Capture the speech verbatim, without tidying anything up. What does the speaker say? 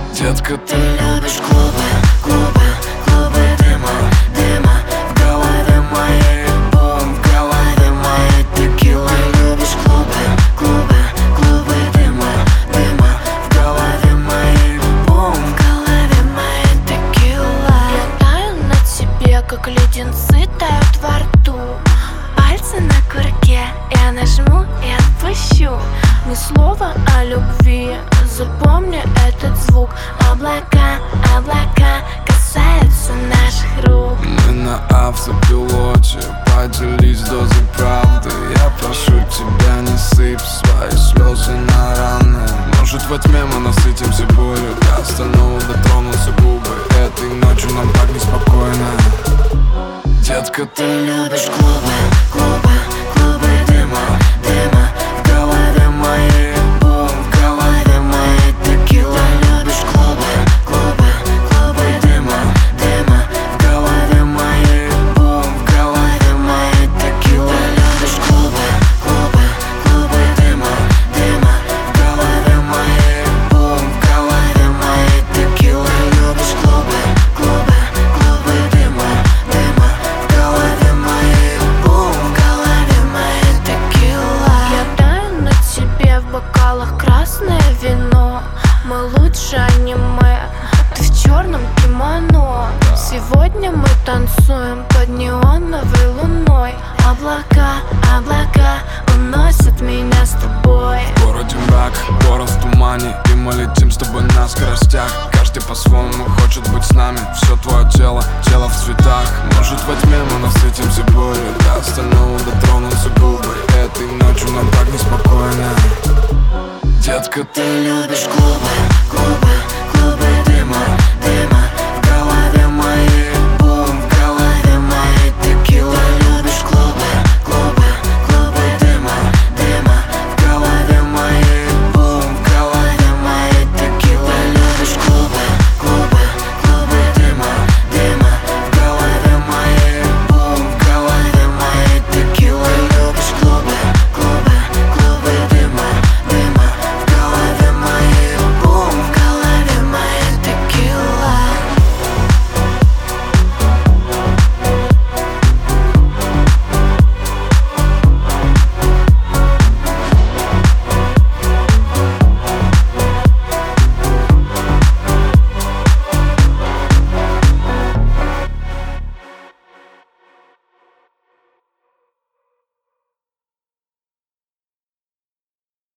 Детка, ты любишь клубы, клубы, клубы дыма, дыма. В голове моей бум, в голове моей текила. Любишь клубы, клубы, клубы дыма, дыма. В голове моей бум, в голове моей текила. Я таю на тебе, как леденцы тают во рту. Пальцы на курке, я нажму и отпущу. Ни слова о любви, запомни этот звук. Облака, облака касаются наших рук. Мы на автопилоте, поделись дозой правды. Я прошу тебя, не сыпь свои слезы на раны. Может, во тьме мы насытимся болью, до остального дотронутся губы. Этой ночью нам так неспокойно. Детка, ты любишь клубы, клубы, клубы дыма, дыма. В голове моей бум, в голове моей текила. Любишь клубы, клубы, клубы дыма, дыма. В голове моей бум, в голове моей текила. Любишь клубы, клубы, клубы дыма, дыма. В голове моей бум, в голове моей текила. Любишь клубы, клубы, клубы дыма, дыма. В голове моей бум, в голове моей текила. Я таю на тебе, в бокалах красное вино. Мы лучше аниме, ты в черном кимоно. Сегодня мы танцуем под неоновой луной. Облака, облака уносят меня с тобой. В городе мрак, город в тумане, и мы летим с тобой на скоростях. Каждый по-своему хочет быть с нами. Все твое тело, тело в цветах. Может, во тьме мы насытимся болью, до остального дотронутся губы. Этой ночью нам так неспокойно. Детка, ты любишь клубы,